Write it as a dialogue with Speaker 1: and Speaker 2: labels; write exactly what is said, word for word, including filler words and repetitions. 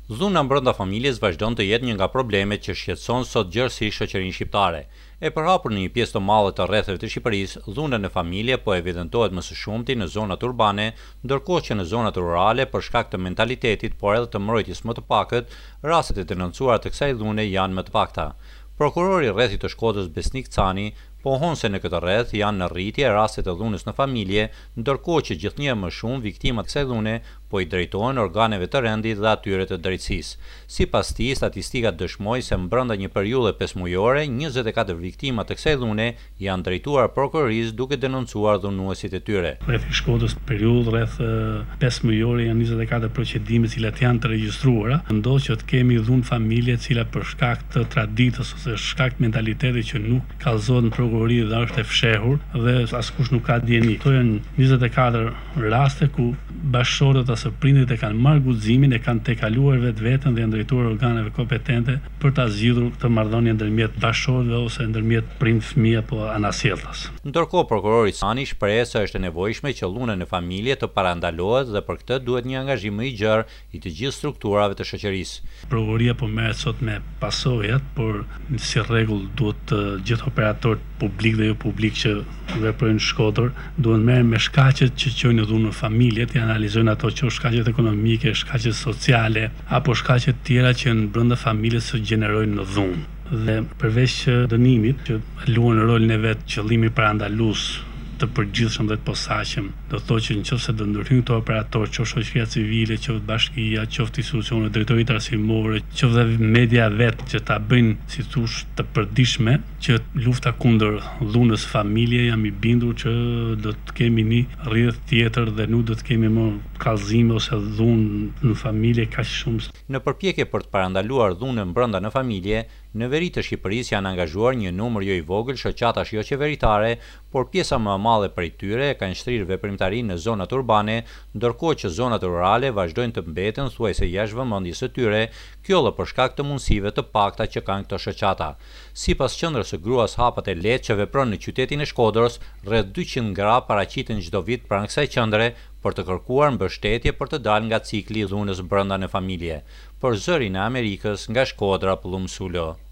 Speaker 1: Dhuna brenda familjes vazhdon të jetë një nga problemet që shqetëson sot gjërësisht shoqërinë shqiptare. E përhapur në një pjesë të madhe të rrethave të Shqipërisë, dhuna në familje po evidentohet më së shumti në zonat urbane, ndërkohë që në zonat rurale, për shkak të mentalitetit, por edhe të mbrojtjes më të pakët, rastet e denoncuara të kësaj dhune janë më të pakta. Prokurori i rrethit të Shkodrës Besnik Cani pohon se në këtë rreth janë në rritje rastet e dhunës në familje, ndërkohë që gjithnjë më shumë viktimat kësaj dhune po i drejtohen organeve të rendit dhe atyre të drejtësisë. Sipas tij, statistikat dëshmojnë se brenda një periudhe pesëmuajore, njëzet e katër viktima të kësaj dhune janë drejtuar prokurorisë duke denoncuar dhunuesit e tyre.
Speaker 2: Rreth Shkodrës periudhë rreth pesëmuajore janë njëzet e katër procedime të cilat janë të regjistruara. Ndodh që të kemi dhunë familje të cilat për shkak të traditës ose shkak të mentalitetit që nuk kallëzohet në prokurori dhe është e fshehur dhe askush nuk ka dieni. Këto janë njëzet e katër raste ku bashkëshortet ose prindërit e kanë marrë guximin, e kanë tejkaluar vetveten dhe janë drejtuar organeve kompetente për ta zgjidhur këtë marrëdhënie ndërmjet bashkëshortëve ose ndërmjet prind-fëmijë apo anasjellës.
Speaker 1: Ndërkohë prokurori Cani shpreh se është e nevojshme që dhuna në familje të parandalohet dhe për këtë duhet një angazhim më i gjerë i të gjithë strukturave të shoqërisë.
Speaker 2: Prokuroria po merret sot me pasojat, por si rregull duhet të gjithë operatorët publik dhe jo publik që veprojnë në Shkodër duhet merren me shkaqet që çojnë dhunë në familje, të analizojnë ato që shkaqet ekonomike, shkaqet sociale apo shkaqet tjera që në brenda familjes së gjenerojnë në dhunë. Dhe përveç dënimit që luan rolin e vet qëllimi parandalues të përgjithshëm dhe të posaçëm, do thotë që nëse do ndërhyjnë këto operatorë, qoftë shoqëria civile, qoftë bashkia, qoftë institucionet, drejtoritë arsimore, qoftë media vetë që ta bëjnë, si thosh, të përditshme që lufta kundër dhunës familje, jam i bindur që do të kemi një rrjedh tjetër dhe nuk do të kemi më kallëzime ose dhunë në familje kaq shumë.
Speaker 1: Në përpjekje për të parandaluar dhunën brenda në familje, në veri të Shqipërisë janë angazhuar një numër jo i vogël shoqatash jo qeveritare, por pjesa më e madhe prej tyre kanë shtrirë veprimtarinë në zonat urbane, ndërkohë që zonat rurale vazhdojnë të mbeten thuajse jashtë vëmendjes së tyre, kjo edhe për shkak të mundësive të pakta që kanë këto shoqata. Sipas qendrës së gruas Hapat e Lehtë që vepron në qytetin e Shkodrës, rreth dyqind gra paraqiten çdo vit pranë kësaj qendre për të kërkuar mbështetje për të dalë nga cikli i dhunës brenda në familje. Për Zërin e Amerikës, nga Shkodra, Pllum Sulo.